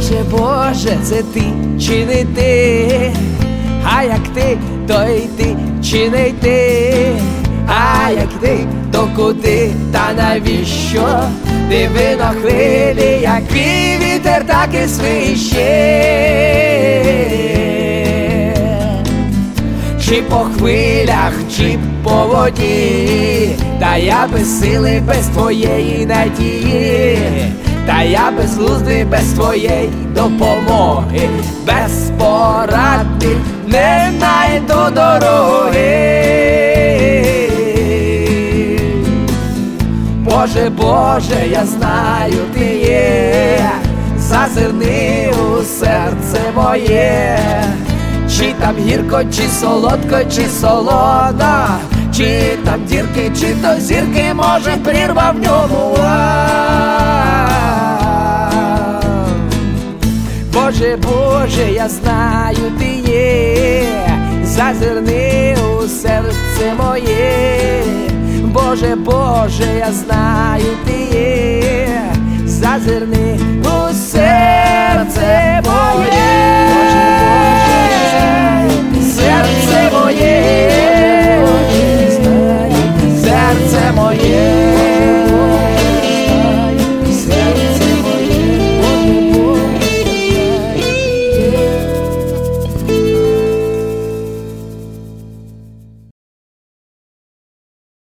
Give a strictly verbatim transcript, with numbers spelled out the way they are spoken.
Боже, Боже, це ти чи не ти? А як ти, то й ти чи не ти? А як ти, то куди та навіщо? Диви на хвилі, який вітер, так і свище. Чи по хвилях, чи по воді, та я без сили, без твоєї надії, та я безглуздий без твоєї допомоги, безпорадний не найду дороги. Боже, Боже, я знаю, ти є, зазирни у серце моє. Чи там гірко, чи солодко, чи солоно, чи там дірки, чи то зірки, може прірва в ньому. Боже, Боже, я знаю, ти є, зазирни у серце моє. Боже, Боже, я знаю, ти є, зазирни у серце моє. Серце моє, серце моє.